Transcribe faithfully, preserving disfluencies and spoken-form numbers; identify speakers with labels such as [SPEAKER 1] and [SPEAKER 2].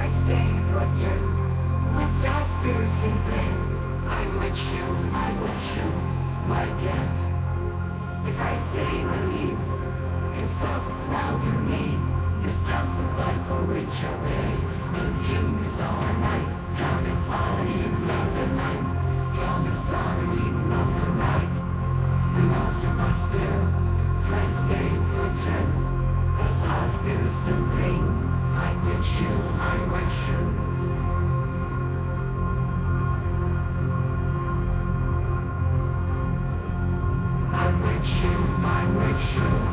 [SPEAKER 1] stay put in myself fears in pain. I'm with you, I'm with you, my cat. If I say relief, it's soft now for me. It's tough for life for which I pay. And kings all night, counting findings of the night. Counting findings of the night. And also my still, if I stay put in myself fears in pain. I'm with you, I'm with you. I'm with you, I'm with you.